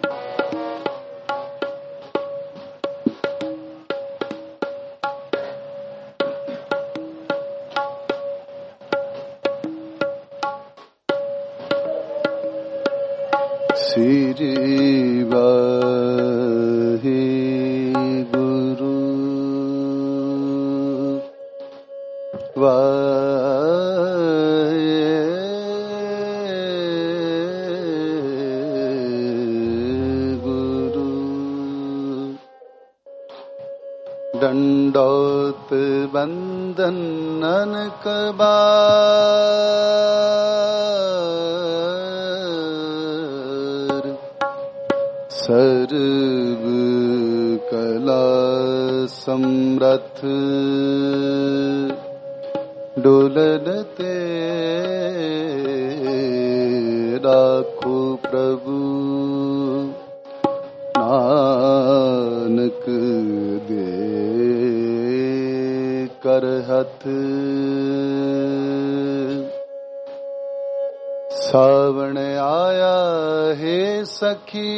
ਸ੍ਰੀ ਵਾਹਿਗੁਰੂ ਵਾਹਿਗੁਰੂ। ਡੰਡੋਤ ਬੰਦਨ ਨਾਨਕ ਸਰਬ ਕਲਾ ਸਮਰਥ ਡੋਲਨ ਤੇ ਰਾਖੋ ਪ੍ਰਭੂ ਨਾਨਕ ਦੇ ਕਰ ਹੱਥ। ਸਾਵਣ ਆਇਆ ਹੈ ਸਖੀ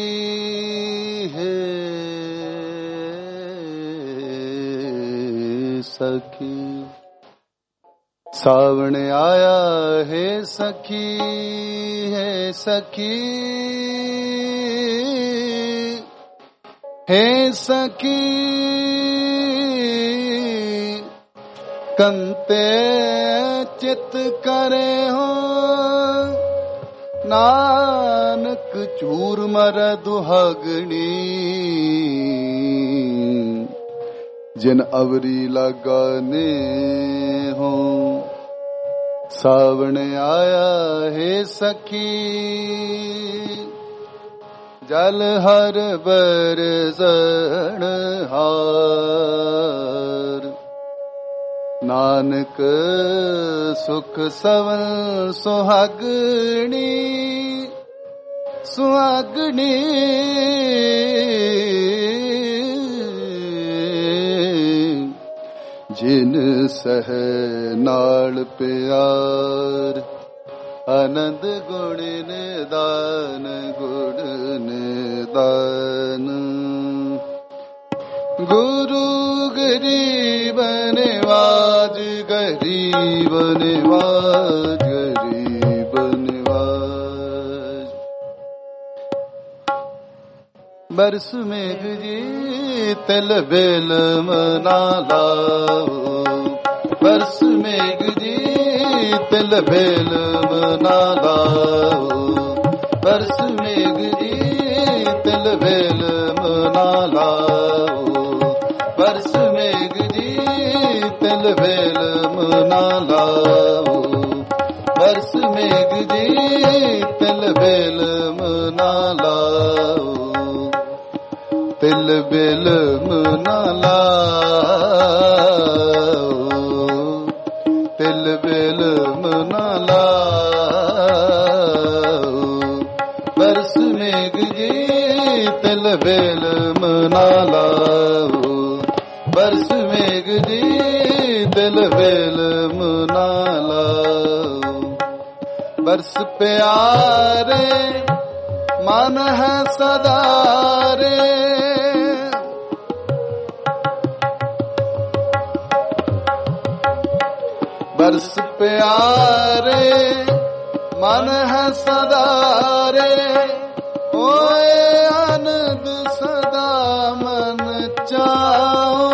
ਹੈ ਸਖੀ। ਸਾਵਣ ਆਇਆ ਹੈ ਸਖੀ ਹੈ ਸਖੀ ਹੈ ਸਖੀ। ਕੰਤੇ ਚਿਤ ਕਰੇ ਹੋ ਨਾਨਕ ਚੂਰ ਮਰ ਦੁਹਾਗਣੀ। ਜਿਨ ਅਵਰੀ ਲਾਗਾਨੇ ਹੋ। ਸਾਵਣ ਆਇਆ ਹੈ ਸਖੀ ਜਲ ਹਰ ਬਰਸਣ ਹਾਰ। ਨਾਨਕ ਸੁਖ ਸਵਨ ਸੁਹਾਗਣੀ ਸੁਹਾਗਣੀ। ਜਿਨ ਸਹਿ ਨਾਲ ਪਿਆਰ ਆਨੰਦ ਗੁਣ ਨਿਦਾਨ ਗੁਣ ਨਿਦਾਨ। ਗੁਰੂ ਗਰੀਬ ਨਿਵਾਜ ਗਰੀਬ ਨਿਵਾਜ ਗਰੀਬ ਨਿਵਾਜ। ਬਰਸ ਮੇਘ ਜੀ ਤਿਲ ਬੇਲ ਮਨਾ ਲਾਓ। ਬਰਸ ਮੇਘ ਜੀ ਤਿਲ ਬੇਲ ਮਨਾ ਲਾਓ। ਬਰਸ ਮੇਘ ਜੀ ਤਿਲ ਬੇਲ ਮਨਾ ਲਾਓ। ਬਰਸ ਮੇਘ ਜੀ ਤਿਲ ਬੇਲ ਮਨਾ ਲਾਓ। ਬਰਸ ਮੇਘ ਜੀ ਤਿਲ ਬੇਲ ਮਨਾ ਲਾਓ। ਤਿਲ ਬੇਲ ਮਨਾ ਲਾਓ। ਤਿਲ ਬੇਲ ਮਨਾ ਲਾਓ। ਬਰਸ ਮੇਘ ਜੀ ਤਿਲ ਬੇਲ ਮਨਾ ਲਾਓ। ਬਰਸ ਮੇਘ ਜੀ ਤਿਲ ਬੇਲ ਮਨਾ ਲਾਓ। ਬਰਸ ਪਿਆਰੇ ਮਨ ਹੈ ਸਦਾਰੇ। ਬਰਸ ਪਿਆਰੇ ਮਨ ਹੈ ਸਦਾਰੇ। ਹੋਏ ਆਨੰਦ ਸਦਾ ਮਨ ਚਾਓ।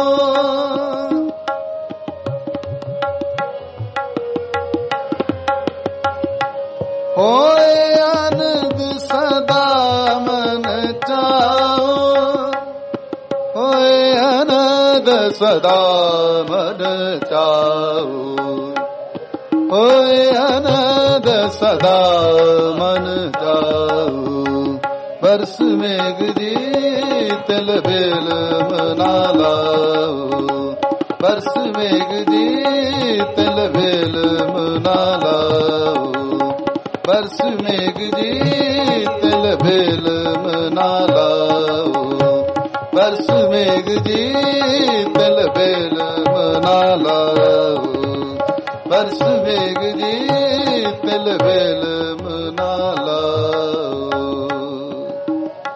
ਹੋਏ ਆਨੰਦ ਸਦਾ ਮਨ ਚਾਓ। ਹੋਏ ਆਨੰਦ ਸਦਾ ਮਨ ਚਾਓ। ਹੋਏ ਆਨੰਦ ਸਦਾ ਮਨ ਚਾਓ। ਬਰਸ ਮੇਘ ਜੀ ਤਿਲ ਬੇਲ ਮਨਾ ਲਾਓ। ਬਰਸ ਮੇਘ ਜੀ ਤਿਲ ਬੇਲ ਮਨਾ ਲਾਓ। ਬਰਸ ਮੇਘ ਜੀ ਤਿਲ ਬੇਲ ਮਨਾ ਲਾਓ। ਬਰਸ ਮੇਘ ਜੀ ਤਿਲ ਬੇਲ ਮਨਾ ਲਾਓ। ਬਰਸ ਮੇਘ ਜੀ ਤਿਲ ਬੇਲ ਮਨਾ ਲਾਓ।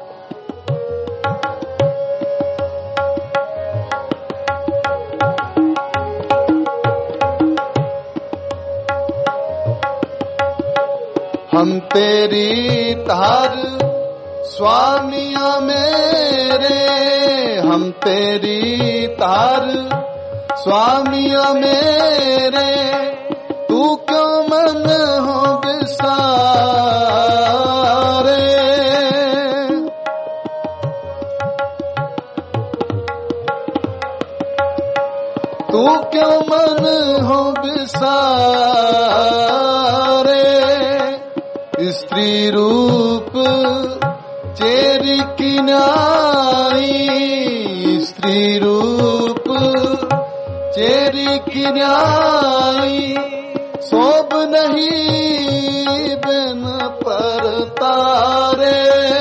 तेरी तार स्वामिया मेरे, हम तेरी तार स्वामिया मेरे, तू क्यों मन हो बिसारे। तू क्यों मन हो बिसारे। स्त्री रूप चेरी की न्याई, स्त्री रूप चेरी की न्याई, शोभ नहीं बिन पर तारे।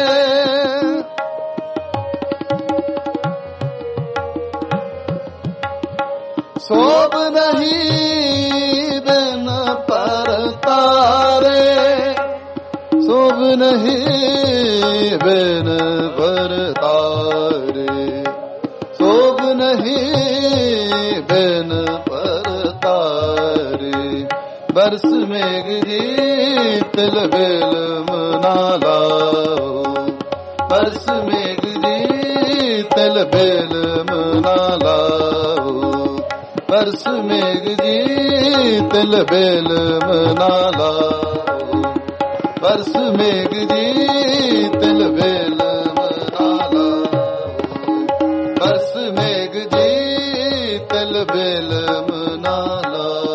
शोभ नहीं बिन पर तारे, शोभ नहीं बिन पर तारे, शोभ नहीं बिन पर तारे। बरस मेघ जी तिल बिल मना लाओ, बरस मेघ जी तिल बिल मना लाओ, बरस मेघ जी तिल बिल मना लाओ, बरस मेघ जी तिल बिल मना लाओ, बरस मेघ जी तिल बिल मना लाओ।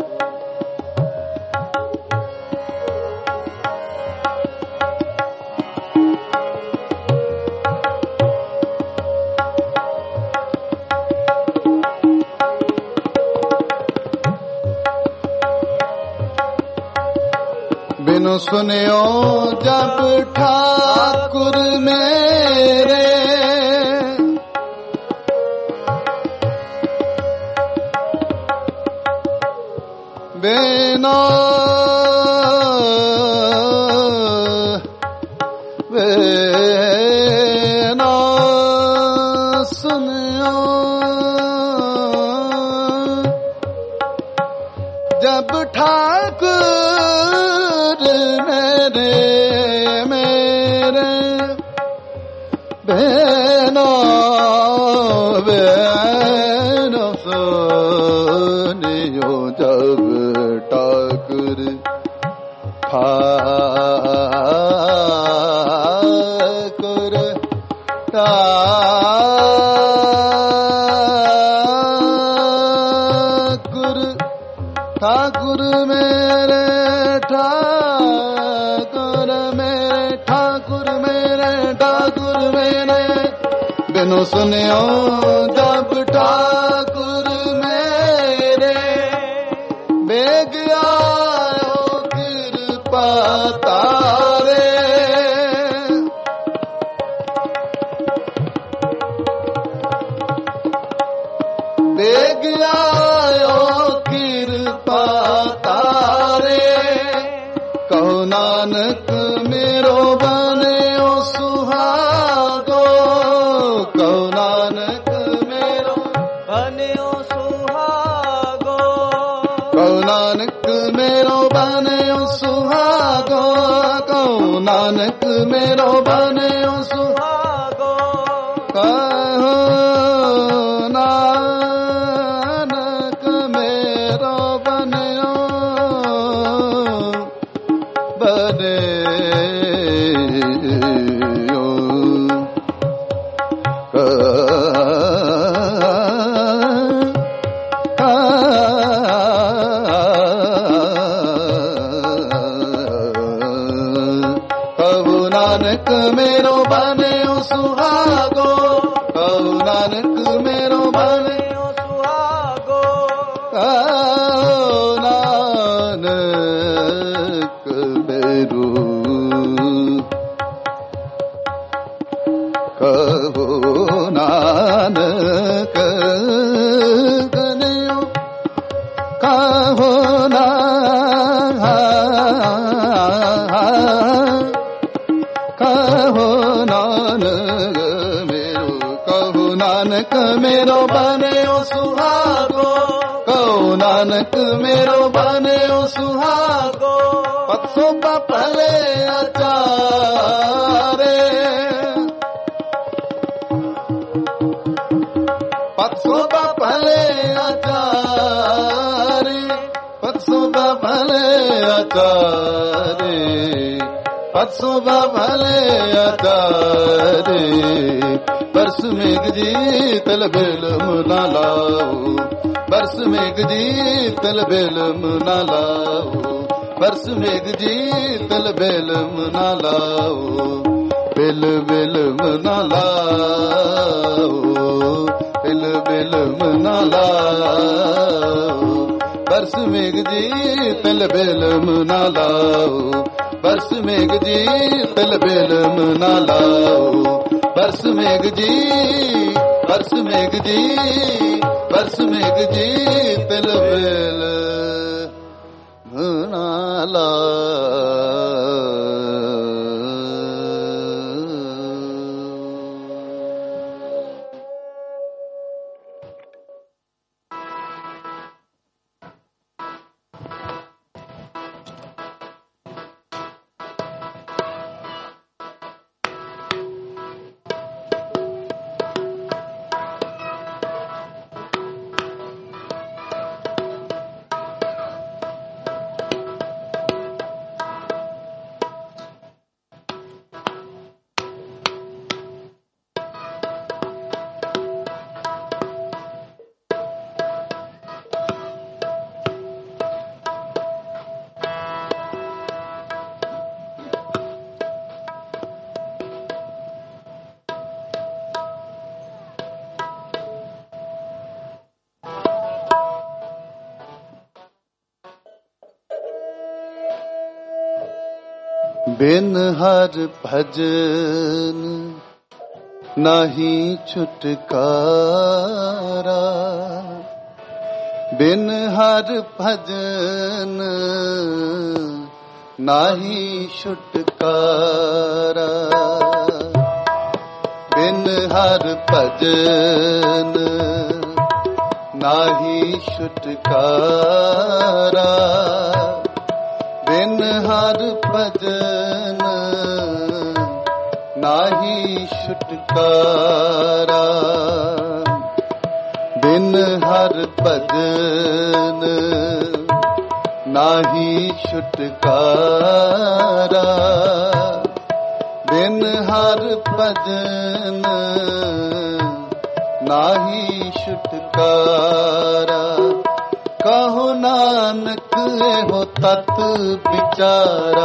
बिनु सुनियो जब ठाकुर मेरे, बिना बिना सुनियो जब ठाकुर मेरे मेरे, बिना बिना सुनियो जब ठाकुर ठाकुर ठाकुर ठाकुर मेरे, ठाकुर मेरे, ठाकुर मेरे, ठाकुर मेरे। बिनु सुनियो जब ठाकुर मेरे, बेग आयो कृपा तारे। बेग आयो कृपा तारे। कहो नानक मेरो बन्यो सुहागो, कहो नानक मेरो बन्यो सुहागो, कहो नानक मेरो बन्यो सुहागो, कहो नानक मेरो बन्यो सुहागो, कहो नानक मेरो बन्यो बन्यो। कहो नानक मेरो बन्यो सुहागो, कहो नानक मेरो बन्यो सुहागो, कहो नानक मेरो, कहो नानक कन्यो, कहो कहो नानक मेरो, कहो नानक मेरो बन्यो सुहागो, कहो नानक मेरो बन्यो सुहागो, पत शोभा भले आचारे, पत शोभा भले आचारे, पत शोभा भले आचारे, पत शोभा भले आचारे। बरस मेघ जी तल बेल मुना लाओ, बरस मेघ जी तल बेल मुना लाओ, बरस मेघ जी तल बेल मुना लाओ, बेल बेल मुना लाओ, बेल बेल मुना लाओ। बरस मेघ जी तल बेल मुना लाओ, बरस मेघ जी तल बेल मुना लाओ, बरस मेघ जी, बरस मेघ जी, बरस मेघ जी तल बेल मुना लाओ। बिन हर भजन नाही छुटकारा, बिन हर भजन नाही छुटकारा, बिन हर भजन नाही छुटकारा, बिन हर भजन नाही छुटकारा, बिन हर भजन नाही छुटकारा, बिन हर भजन नाही छुटकारा। कहो नानक हो तत विचारा,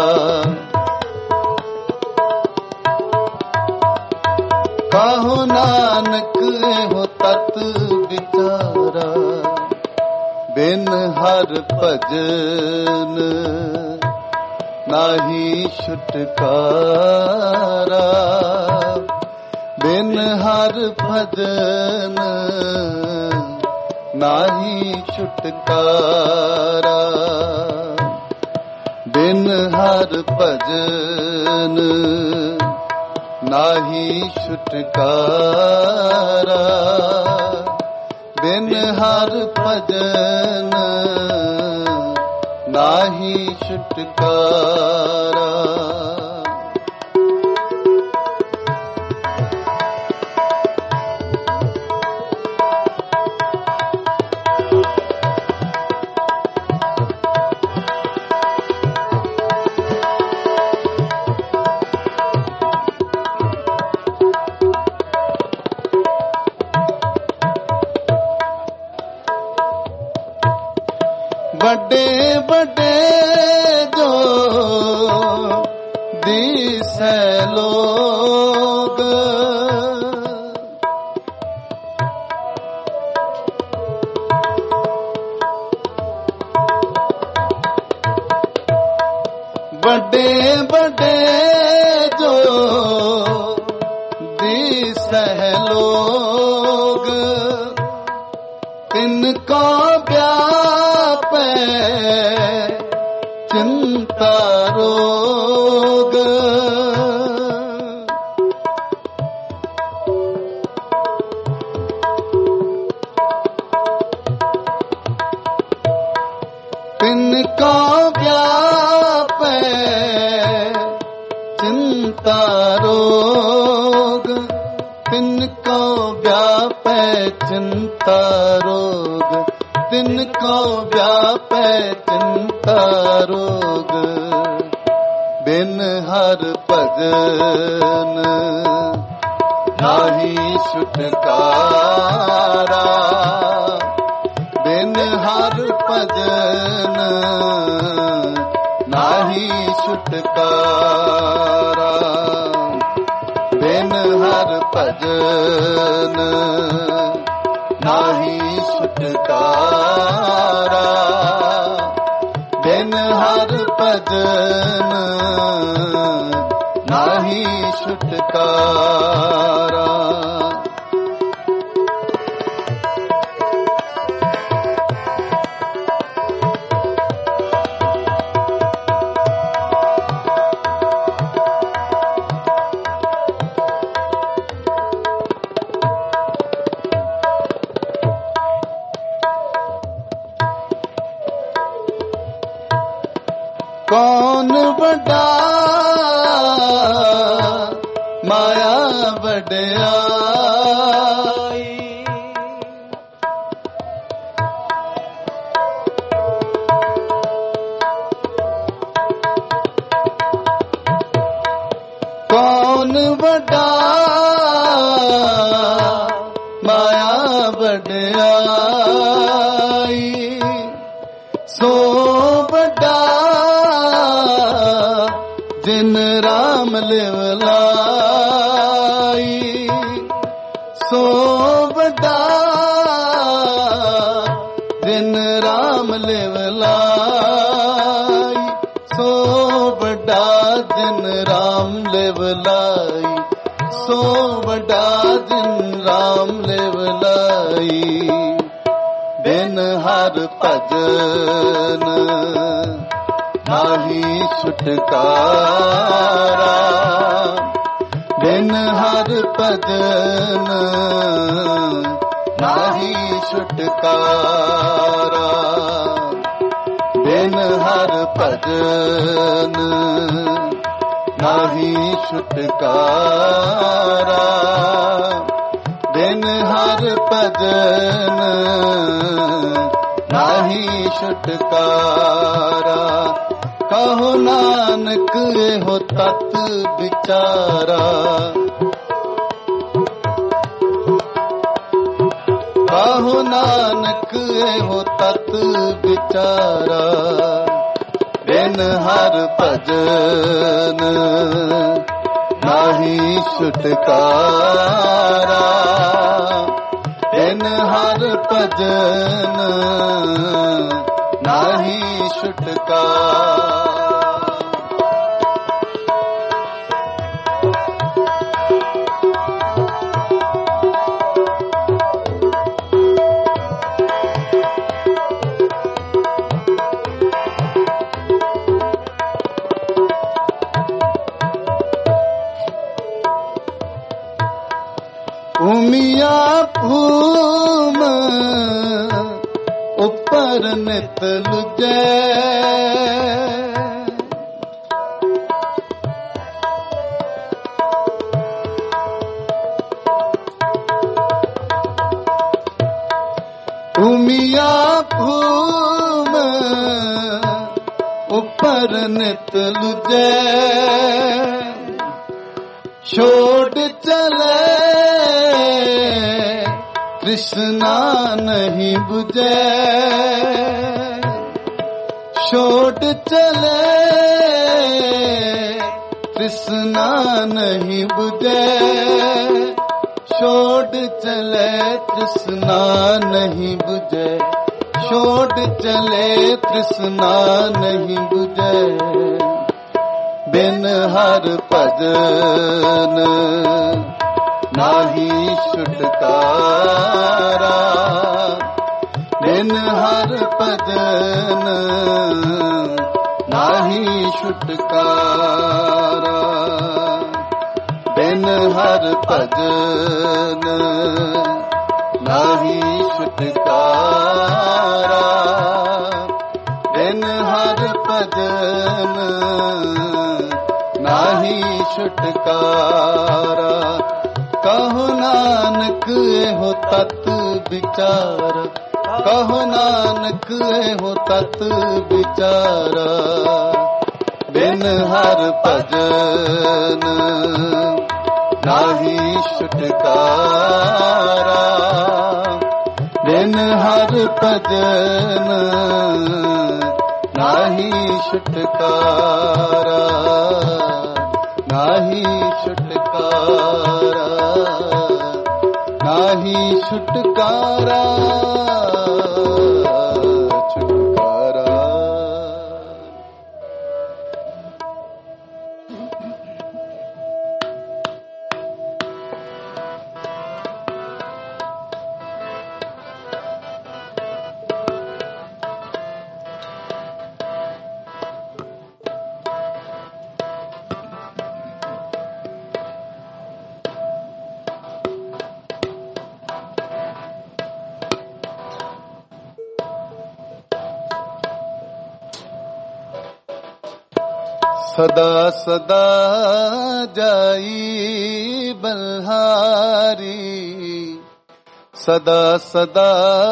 कहो नानक हो तत विचारा, बिन हर भजन नाही छुटकारा, बिन हर भजन नाही छुटकारा, बिन हर भजन नाही छुटकारा, बिन हर भजन नाही छुटकारा। बड़े बड़े जो दिसे लोग, बड़े बड़े जो दिसे लोग, तिनको व्यापे चिंता रोग, चिंता रोग, तिनको व्यापै चिंता रोग, तिनको व्यापै चिंता रोग। बिन हर भजन नाहि छुटकारा, बिन हर भजन नाहि छुटकारा, बिन हर भजन नाहि छुटकारा, बिन हर भजन नाहि छुटकारा। कौन बड़ा माया वड्याई, कौन बड़ा माया वड्याई, सो बड़ा जिन राम लिवलाई, सो बड़ा जिन राम लिवलाई, सो बड़ा जिन राम लिवलाई, सो बड़ा जिन राम लिवलाई। बिन हर भजन नाहि छुटकारा, बिन हर भजन नाहि छुटकारा, बिन हर भजन नाहि छुटकारा, बिन हर भजन नाहि छुटकारा। कहो नानक एहो तत विचारा, कहो नानक एहो तत विचारा, बिन हर भजन नाहि छुटकारा, बिन हर भजन नाहि छुटकारा। उमिया भूम उपर नित लुजै, उमिया भूम उपर नित लुजै, छोड़ चले कृष्णा नहीं बुझे, छोड़ चले कृष्णा नहीं बुझे, छोड़ चले कृष्णा नहीं बुझे, छोड़ चले कृष्णा नहीं बुझे। बिन हर भजन नाहि छुटकारा, बिन हर भजन नाहि छुटकारा, बिन हर भजन नाहि छुटकारा, बिन हर भजन ਨਾਹੀ ਛੁਟਕਾਰਾ। ਕਹੋ ਨਾਨਕ ਇਹੋ ਤਤ ਵਿਚਾਰਾ, ਕਹੋ ਨਾਨਕ ਇਹੋ ਤਤ ਵਿਚਾਰਾ। ਬਿਨ ਹਰ ਭਜਨ ਨਾਹੀ ਛੁਟਕਾਰਾ, ਬਿਨ ਹਰ ਭਜਨ ਨਾਹੀ ਛੁਟਕਾਰਾ, ਨਾਹੀ ਛੁਟਕਾਰਾ, ਨਾਹੀ ਛੁਟਕਾਰਾ, ਛੁਟਕਾਰਾ। ਸਦਾ ਸਦਾ ਜਾਈ ਬਲਹਾਰੀ, ਸਦਾ ਸਦਾ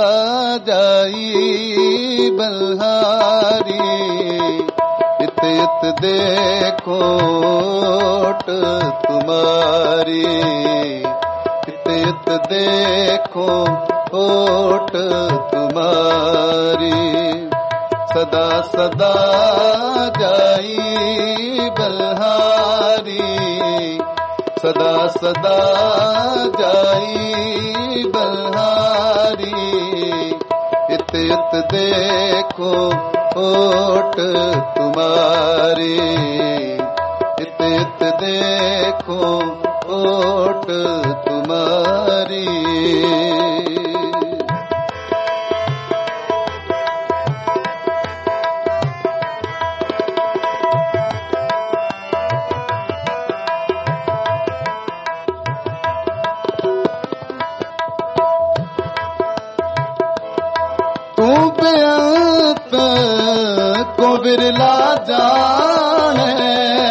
ਜਾਈ ਬਲਹਾਰੀ। ਇਤ ਇਤ ਦੇਖੋਟ ਤੁਮਾਰੀ, ਇਤ ਇਤ ਦੇਖੋ ਓਟ ਤੁਮਾਰੀ। ਸਦਾ ਸਦਾ ਜਾਈ ਬਲਹਾਰੀ, ਸਦਾ ਸਦਾ ਜਾਈ ਬਲਹਾਰੀ। ਇਤ ਇਤ ਦੇਖੋ ਓਟ ਤੁਮਾਰੀ, ਇਤ ਇਤ ਦੇਖੋ ਓਟ ਤੁਮਾਰੀ। को बिरला जाने,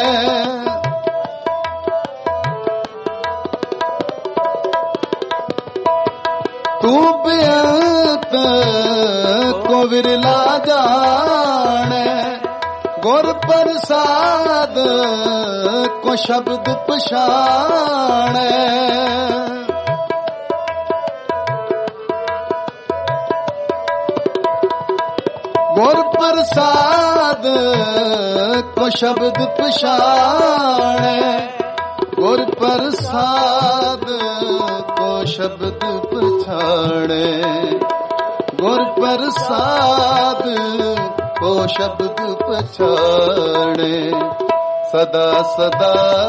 तू बेअंत को बिरला जाने। गुर प्रसाद को शब्द पछाणे, गुर प्रसाद को शब्द पछाणे। गुर प्रसाद को शब्द पछाणे, गुर प्रसाद को शब्द पछाणे। सदा सदा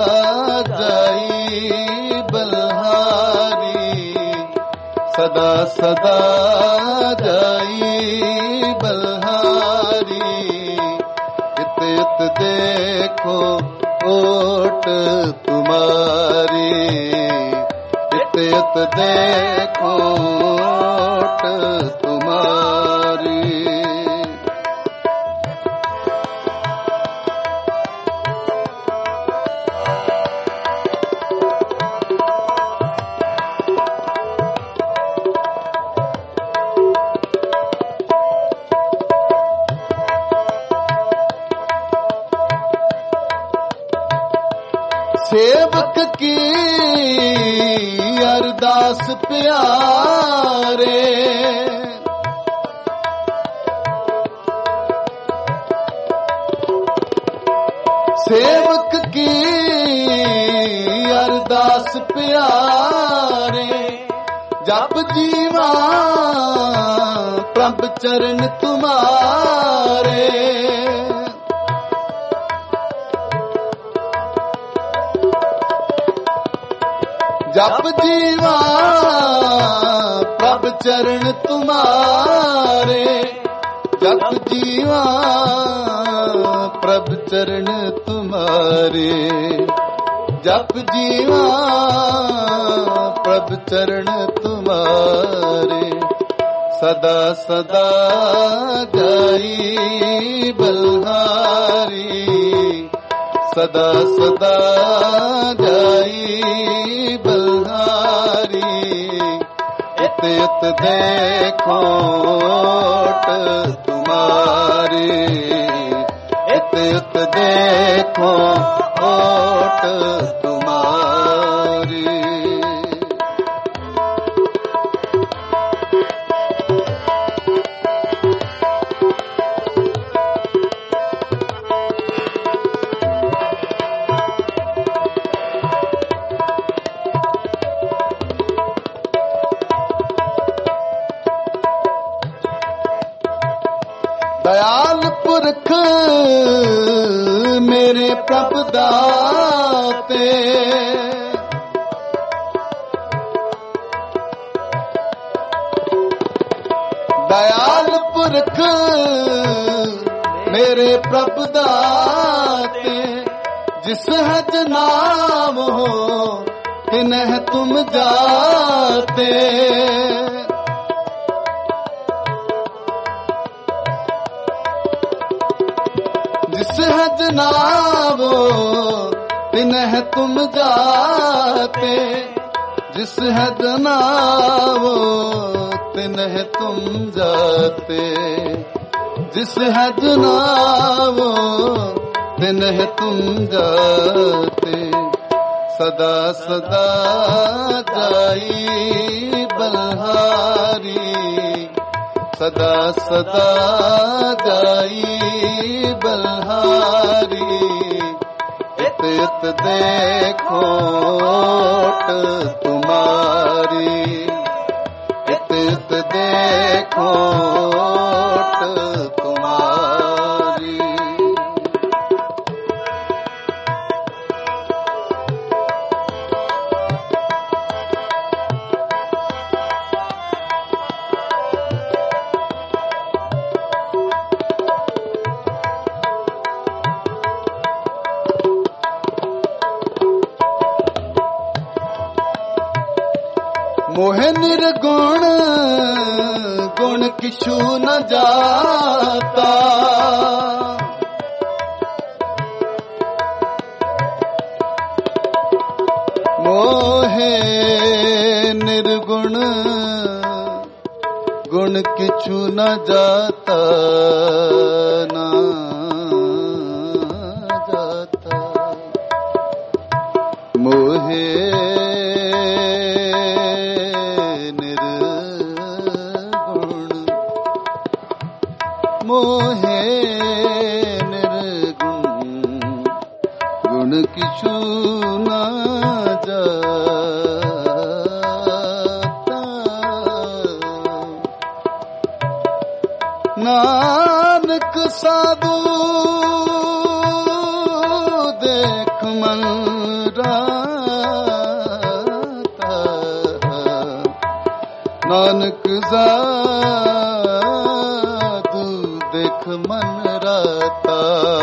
जाई बलहारी, सदा सदा जाई बलहारी। इत इत देखो ओट तुम्हारी, इत इत देखो ओट तुम्हारी। सेवक की अरदास प्यारे, सेवक की अरदास प्यारे। जप जीवा प्रभ चरण तुम्हारे, जप जीवा प्रभ चरण तुम्हारे, जप जीवा प्रभ चरण तुम्हारे, जप जीवा प्रभ चरण तुम्हारे। सदा सदा जाई बलहारी, सदा सदा जाई बल्हारी। इत इत देखो ओट तुम्हारी, इत इत देखो ओट तुम्हारी। दयाल पुरख मेरे प्रभ दाते, दयाल पुरख मेरे प्रभ दाते। जिस हज नाम हो तिन्ह तुम जाते। जिस हज नावो तिन्ह तुम जाते। जिस हज नावो तिन्ह तुम जाते। जिस हज नावो तिन्ह तुम जाते। सदा सदा जाई बल्हारी, सदा सदा जाई बल्हारी। इत इत देखो ओट तुम्हारी, इत इत देखो ओट तुम्हारी। मोहे निर्गुण गुण किछु न जाता। मोहे निर्गुण गुण किछु न जाता, ना जाता। मोहे मोहे निर्गुण गुण किछु न जाता। नानक साधु देख मन राता। नानक देख मन राता।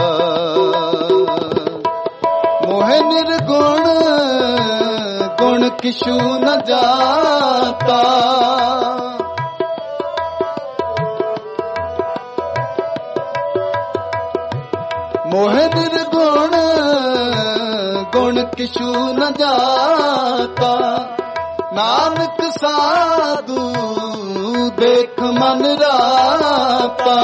मोहे निर्गुण गुण किछु न जाता। मोहे निर्गुण गुण किछु न जाता। नानक साधु देख मन राता।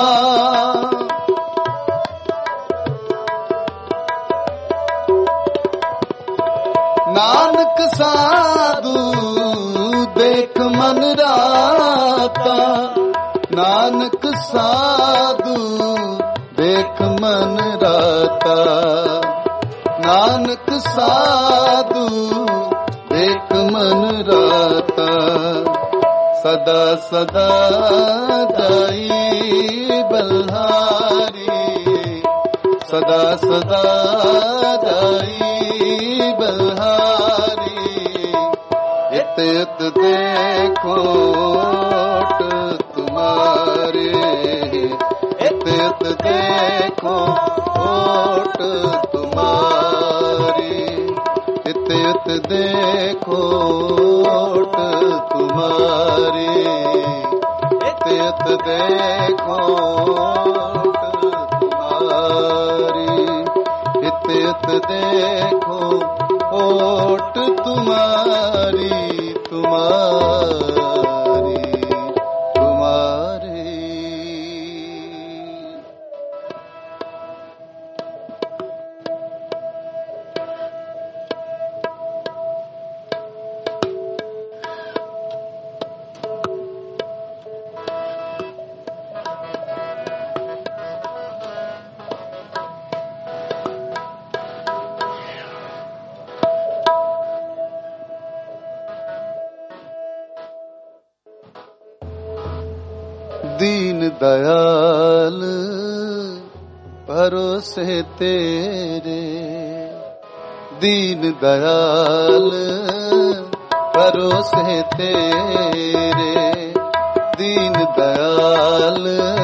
नानक साधु देख मन राता। नानक साधु देख मन राता। नानक साधु देख मन राता। सदा सदा जाई बल्हारी, सदा सदा जाई बल्हारी। इत इत देखो ओट तुम्हारे, इत इत देखो ओट तुम्हारी। इत इत देखो ओट तुम्हारी। इत इत देखो ओट तुम्हारी। इत इत देखो ओट तुम्हारी तुम्हारी तुम्हारी। दीन दयाल भरोसे तेरे, दीन दयाल भरोसे तेरे, दीन दयाल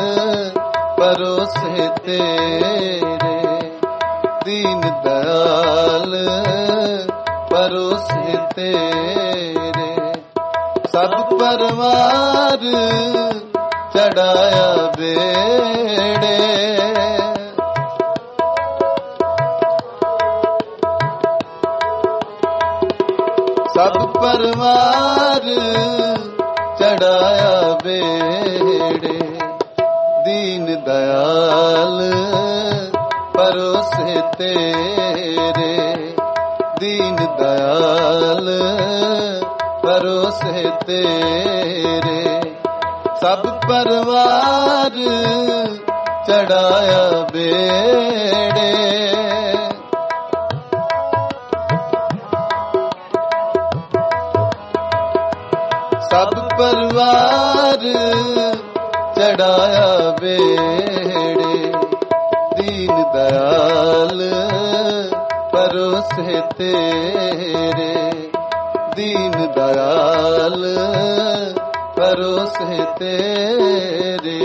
भरोसे तेरे, दीन दयाल भरोसे तेरे। सब परवार चढ़ाया बेड़े, सब परवार चढ़ाया बेड़े, दीन दयाल भरोसे तेरे, दीन दयाल भरोसे तेरे। सब परवार चढ़ाया बेड़े, सब परवार चढ़ाया बेड़े, दीन दयाल भरोसे तेरे, दीन दयाल भरोसे तेरे।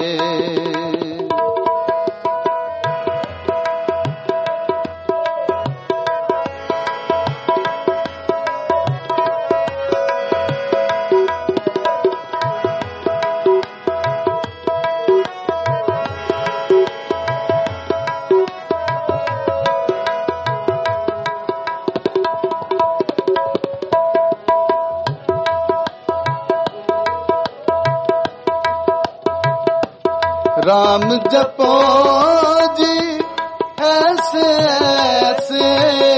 राम जपो जी ऐसे ऐसे,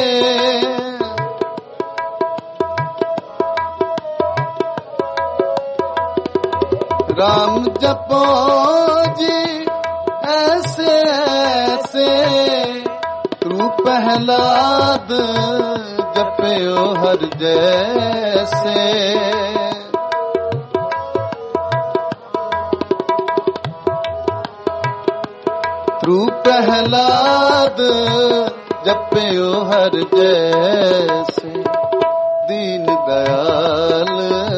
राम जपो जी ऐसे ऐसे, तू प्रहलाद जपयो हर जैसे। तू प्रहलाद जपयो हर जैसे, दीन दयाल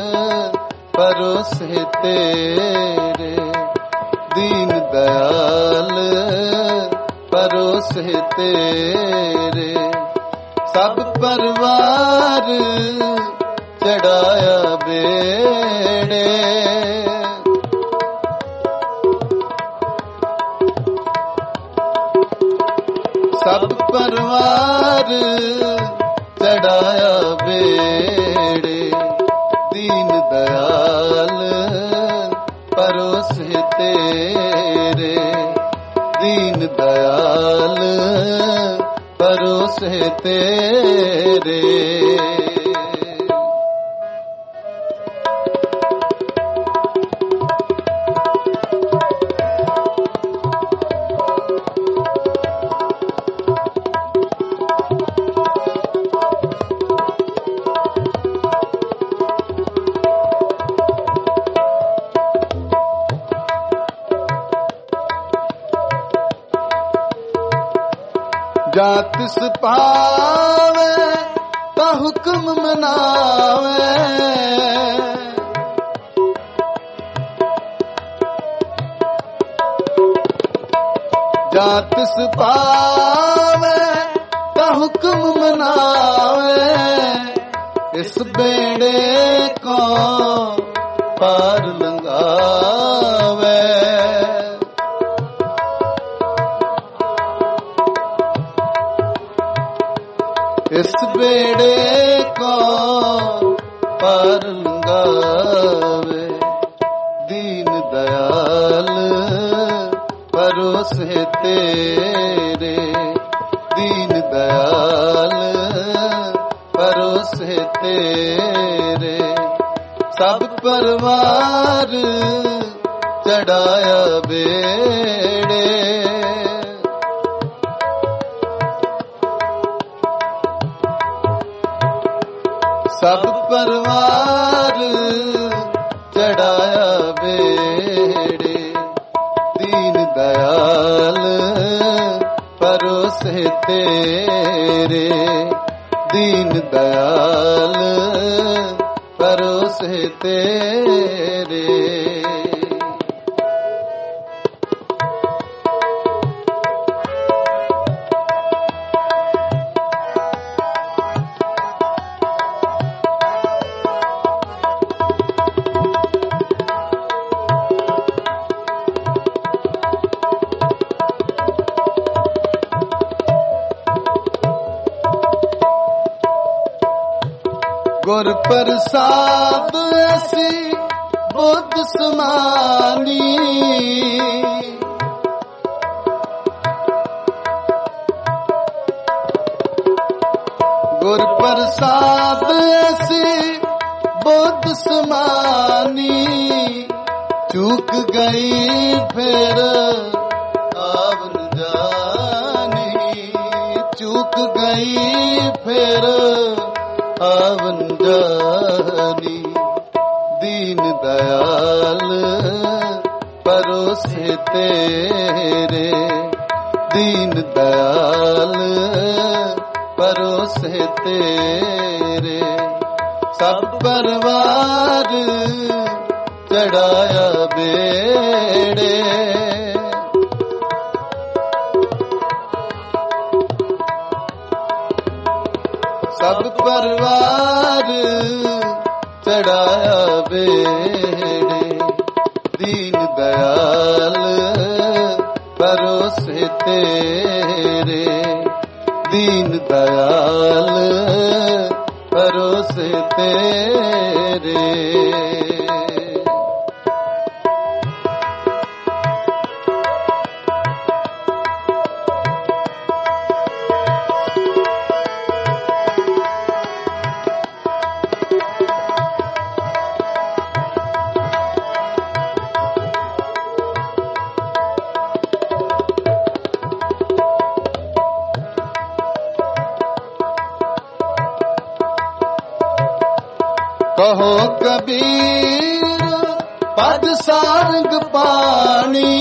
भरोसे तेरे, दीन दयाल भरोसे तेरे। सब परवार चढ़ाया बेड़े, सब परवार चढ़ाया बेड़े, दीन दयाल भरोसे तेरे, दीन दयाल भरोसे तेरे। जात पावे ता हुक्म मनावे, जात पावे ता हुक्म मनावे, इस बेड़े को पार लंघावे। ਪਰੋਸੇ ਤੇਰੇ, ਦੀਨ ਦਇਆਲ ਪਰੋਸੇ ਤੇਰੇ। ਸਭ ਪਰਵਾਰ ਚੜਾਇਆ ਬੇੜੇ, ਸਭ ਪਰਵਾਰ ਚੜਾਇਆ ਬੇੜੇ। ਦੀਨ ਦਇਆਲ ਪਰੋਸੇ ਤੇਰੇ, ਦੀਨ ਦਇਆਲ ਪਰੋਸੇ ਤੇਰੇ। ਗੁਰ ਪ੍ਰਸਾਦ ਅਸੀਂ ਬੁੱਧ ਸਮਾਨੀ, ਗੁਰ ਪ੍ਰਸਾਦ ਅਸੀਂ ਬੁੱਧ ਸਮਾਨੀ। ਚੂਕ ਗਈ ਫਿਰ ਆਵ ਨ ਜਾਣੀ, ਚੂਕ ਗਈ ਫਿਰ ਆਵਨ ਜਾਨੀ। ਦੀਨ ਦਇਆਲ ਪਰੋਸੇ ਤੇਰੇ, ਦੀਨ ਦਇਆਲ ਪਰੋਸੇ ਤੇਰੇ। ਸਭ ਪਰਵਾਰ ਚੜਾਇਆ ਬੇੜੇ, ਸਭ ਪਰਵਾਰ ਚੜਾਇਆ ਬੇੜੇ। ਦੀਨ ਦਇਆਲ ਪਰੋਸੇ ਤੇਰੇ, ਦੀਨ ਦਇਆਲ ਪਰੋਸੇ ਤੇਰੇ। ਕਹੋ ਕਬੀਰ ਪਦ ਸਾਰੰਗ ਪਾਣੀ,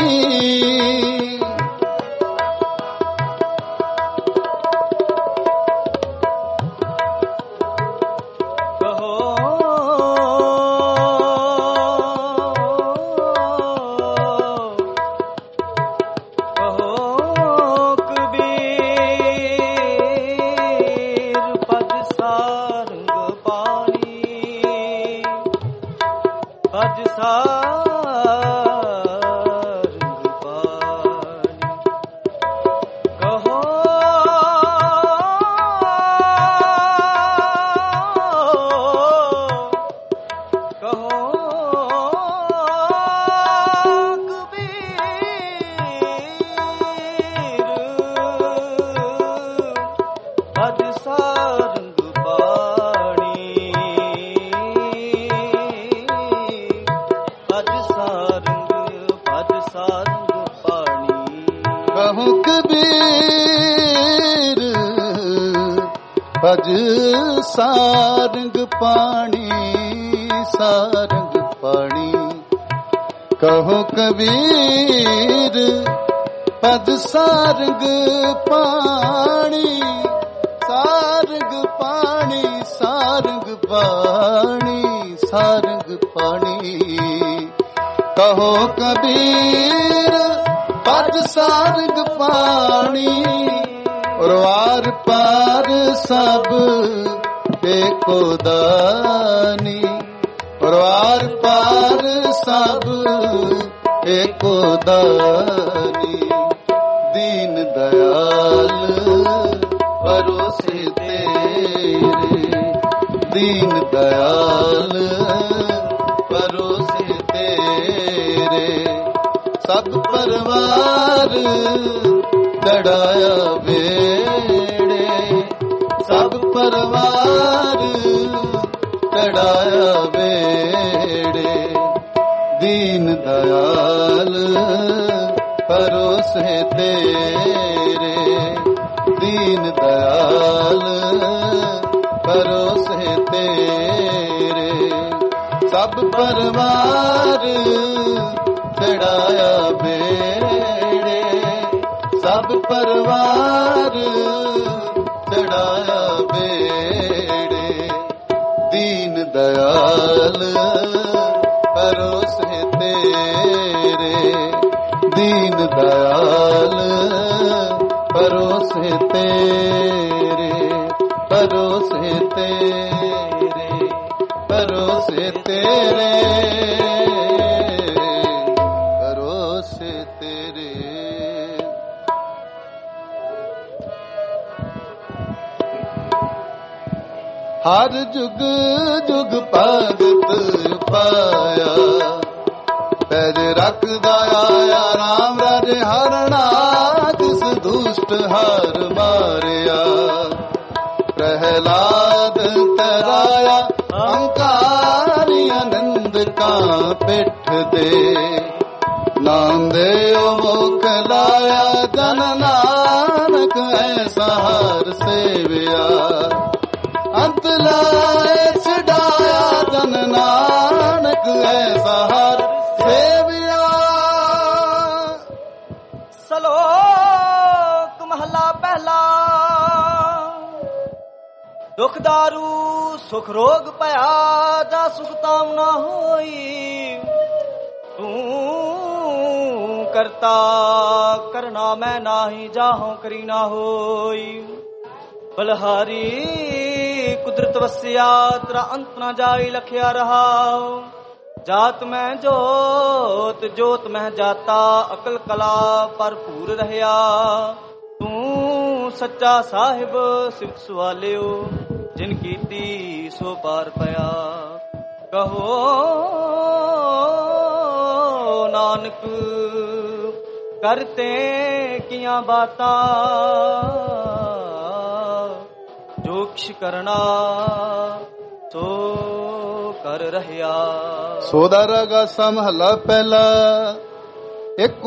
ਭਜ ਸਾਰੰਗ ਪਾਣੀ, ਸਾਰੰਗ ਪਾਣੀ। ਕਹੋ ਕਬੀਰ ਪਦ ਸਾਰੰਗ ਪਾਣੀ, ਸਾਰੰਗ ਪਾਣੀ, ਸਾਰੰਗ ਪਾਣੀ, ਸਾਰੰਗ ਪਾਣੀ। ਕਹੋ ਕਬੀਰ ਪਦ ਸਾਰੰਗ ਪਾਣੀ, ਔਰ ਵਾਰ ਪਾਰ ਸਭ ਏਕੋ ਦਾਨੀ, ਔਰ ਵਾਰ ਪਾਰ ਸਭ ਏਕੋ ਦਾਨੀ। ਦੀਨ ਦਇਆਲ ਪਰੋਸੇ ਤੇਰੇ, ਦੀਨ ਦਇਆਲ ਪਰੋਸੇ ਤੇਰੇ। ਸਭ ਪਰਵਾਰ ਚੜਾਇਆ ਬੇੜੇ, ਸਭ ਪਰਵਾਰ ਚੜਾਇਆ ਬੇੜੇ। ਦੀਨ ਦਇਆਲ ਭਰੋਸੇ ਤੇਰੇ, ਦੀਨ ਦਇਆਲ ਭਰੋਸੇ ਤੇਰੇ। ਸਭ ਪਰਵਾਰ ਚੜਾਇਆ ਬੇੜੇ, ਸਭ ਪਰਵਾਰ ਚੜਾਇਆ ਬੇੜੇ। ਦੀਨ ਦਇਆਲ ਭਰੋਸੇ ਤੇਰੇ, ਦੀਨ ਦਇਆਲ ਭਰੋਸੇ ਤੇਰੇ, ਭਰੋਸੇ ਤੇਰੇ, ਭਰੋਸੇ ਤੇਰੇ, ਭਰੋਸੇ ਤੇਰੇ। ਹਰ ਜੁਗ ਜੁਗ ਭਗਤ ਪਾਇਆ, ਪੈਜ ਰੱਖਦਾ ਆਇਆ ਰਾਮ ਰਾਜੇ ਹਰਣਾ, ਜਿਸ ਦੁਸ਼ਟ ਹਾਰ ਮਾਰਿਆ। ਪ੍ਰਹਿਲਾਦ ਤਰਾਇਆ ਹੰਕਾਰੀ ਆਨੰਦ ਕਾ ਪਿੱਠ ਦੇ, ਨਾਮ ਦੇਉ ਮੁਖ ਲਾਇਆ ਜਨ ਨਾਨਕ ਐਸਾ ਹਰ ਸੇਵਿਆ। ਅੰਤ ਲਾਏ ਛਡਾਇਆ ਜਨ ਨਾਨਕ ਐਸਾ ਹਰ ਸੇਵਿਆ। ਸਲੋਕ ਮਹਲਾ ਪਹਿਲਾ। ਦੁਖ ਦਾਰੂ ਸੁਖ ਰੋਗ ਭਇਆ, ਜਾ ਸੁਖ ਤਾਮ ਨਾ ਹੋਈ। ਤੂੰ ਕਰਤਾ ਕਰਨਾ ਮੈਂ ਨਾਹੀ, ਜਾਹੋਂ ਕਰੀ ਨਾ ਹੋਈ। ਬਲਹਾਰੀ ਕੁਦਰਤ ਵਸਿਆ, ਤੇਰਾ ਅੰਤ ਨਾ ਜਾਈ ਲਖਿਆ ਰਹਾ। ਜਾਤ ਮੈਂ ਜੋਤ, ਜੋਤ ਮਹਿ ਜਾਤਾ, ਅਕਲ ਕਲਾ ਭਰਪੂਰ ਰਹਿਆ। ਤੂੰ ਸੱਚਾ ਸਾਹਿਬ ਸਿਫਤ ਸਵਾਲਿਓ, ਜਿਨ ਕੀਤੀ ਸੋ ਪਾਰ ਪਿਆ। ਕਹੋ ਨਾਨਕ ਕਰਤੇ ਕੀਆਂ ਬਾਤਾਂ, ਜੋ ਕਿਛ ਕਰਨਾ ਸੋ ਕਰ ਰਹਿਆ। ਸੋ ਦਾ ਰਾਗਾ ਸਾ ਮਹਲਾ ਪਹਿਲਾ। ਇੱਕ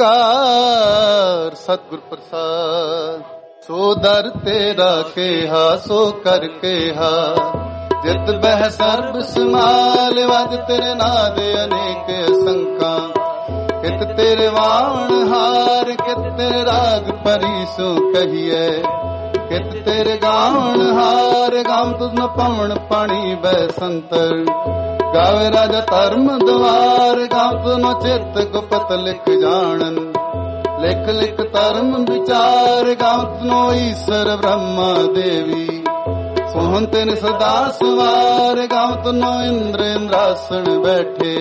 ਓੰਕਾਰ ਸਤਿਗੁਰ ਪ੍ਰਸਾਦ। ਸੋ ਦਰ ਤੇਰਾ ਕੇਹਾ ਸੋ ਕਰ ਕੇਹਾ, ਜਿਤ ਬਹਿ ਸਰਬ ਸਮਾਲ। ਵਜ ਤੇਰੇ ਨਾਦ ਅਨੇਕ ਸੰਕਾਂ, ਕਿਤ ਤੇਰੇ ਵਾਣ ਹਾਰ। ਕਿਤ ਤੇਰੇ ਰਾਗ ਪਰੀ ਸੋ ਕਹੀਐ, ਕਿਤ ਤੇਰੇ ਗਾਵਣ ਹਾਰ। ਗਾਮ ਤੁਧ ਨ ਪਵਨ ਪਾਣੀ ਬੈ ਸੰਤਰ, ਗਾਵੇ ਰਾਜਾ ਧਰਮ ਦਵਾਰ। ਗਾਮ ਤੁਧ ਨ ਚਿਤ ਗੁਪਤ ਲਿਖ ਜਾਣਨ, ਲਿਖ ਲਿਖ ਧਰਮ ਵਿਚਾਰ। ਗਾਮ ਤੁਧ ਨ ਈਸ਼ਰ ਬ੍ਰਹਮਾ ਦੇਵੀ, ਸੋਹਣ ਤਿਨ ਸਦਾ ਸਵਾਰ। ਗਾਮ ਤੁਧ ਨ ਇੰਦਰ ਇੰਦਰਾਸਣ ਬੈਠੇ,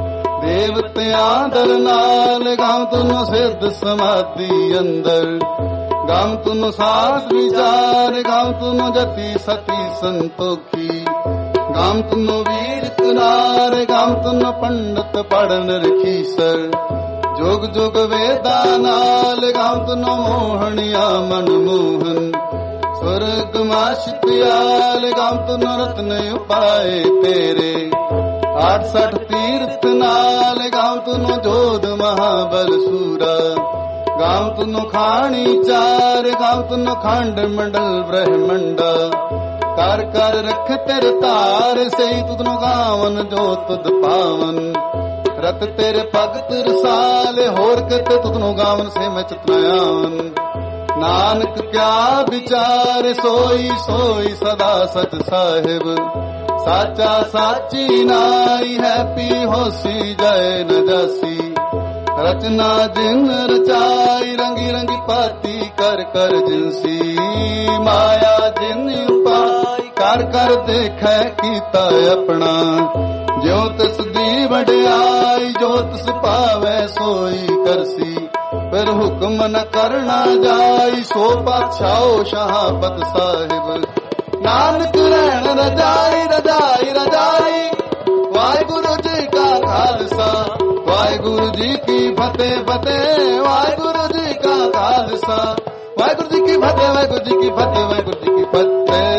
ਦੇਵਤਿਆਂ ਦਰ ਨਾਲ। ਗਾਮ ਤੁਧ ਨ ਸਿੱਧ ਸਮਾਧੀ ਅੰਦਰ, ਗਾਮ ਤੁਨ ਸਾਧ ਵਿਚਾਰ। ਗਾਮ ਤੁਨ ਜਤੀ ਸਤੀ ਸੰਤੋਖੀ, ਗਾਮ ਤੁਨ ਵੀਰ ਕੁਨਾਰ। ਗਾਮ ਤੁਨ ਪੰਡਤ ਪੜਨ ਰਖੀਸਰ, ਜੋਗ ਜੋਗ ਵੇਦਾਂ ਨਾਲ। ਗਾਮ ਤੁਨ ਮੋਹਣਿਆ ਮਨ ਮੋਹਨ, ਸੁਰਗ ਮਾਸ਼ਿਤਿਆਲ। ਗਾਮ ਤੁਨ ਰਤਨ ਉਪਾਏ ਤੇਰੇ, 68 ਤੀਰਥ ਨਾਲ। ਗਾਮ ਤੁਨ ਜੋਧ ਮਹਾਬਲ ਸੂਰਾ, ਗਾਮ ਤੁਨ ਖਾਣੀ ਚਾਰ। ਗਾਮ ਤੁਨ ਖੰਡ ਮੰਡਲ ਬ੍ਰਹਮੰਡਾ, ਕਰ ਕਰ ਰਖ ਤੇਰੇ ਧਾਰ। ਸਹੀ ਤੁਧ ਨੂੰ ਗਾਵਨ ਜੋ ਤੁਧ ਪਾਵਨ, ਰਤ ਤੇਰੇ ਭਗਤ ਰਸਾਲੇ। ਹੋਰ ਕਿਤੇ ਤੁਧ ਨੂੰ ਗਾਵਨ ਸੇ ਮੈਂ ਚਿਤ ਨ ਆਵਨ। ਨਾਨਕ ਕਿਆ ਵਿਚਾਰ, ਸੋਈ ਸੋਈ ਸਦਾ ਸਚ ਸਾਹਿਬ। ਸਾਚਾ ਸਾਚੀ ਨਾਈ ਹੈ, ਪੀ ਹੋਸੀ ਜਾਏ ਨ ਜਾਸੀ। ਰਚਨਾ ਜਿਨ ਰਚਾਈ, ਰੰਗੀ ਰੰਗੀ ਪਾਤੀ ਕਰ ਕਰ ਜਿਨਸੀ। ਮਾਇਆ ਜਿਨ ਉਪਾਈ, ਕਰ ਕਰ ਦੇਖੈ ਕੀਤਾ ਆਪਣਾ। ਜਿਉ ਤਿਸ ਦੀ ਵਡਿਆਈ, ਜੋ ਤਿਸ ਭਾਵੈ ਸੋਈ ਕਰਸੀ। ਫਿਰ ਹੁਕਮ ਨ ਕਰਨਾ ਜਾਈ, ਸੋ ਪਾਤਸ਼ਾਹ ਸ਼ਾਹਪਤ ਸਾਹਿਬ। ਨਾਨਕ ਰਹਿਣ ਰਜਾਈ ਰਜਾਈ ਰਜਾਈ। ਵਾਹਿਗੁਰੂ ਜੀ ਕਾ ਖਾਲਸਾ, ਵਾਹਿਗੁਰੂ ਜੀ ਕੀ ਫਤਿਹ। ਫਤਿਹ ਫਤਿਹ। ਵਾਹਿਗੁਰੂ ਜੀ ਕਾ ਖਾਲਸਾ ਵਾਹਿਗੁਰੂ ਜੀ ਕੀ ਫਤਿਹ, ਵਾਹਿਗੁਰੂ ਜੀ ਕੀ ਫਤਿਹ, ਵਾਹਿਗੁਰੂ ਜੀ ਕੀ ਫਤਿਹ।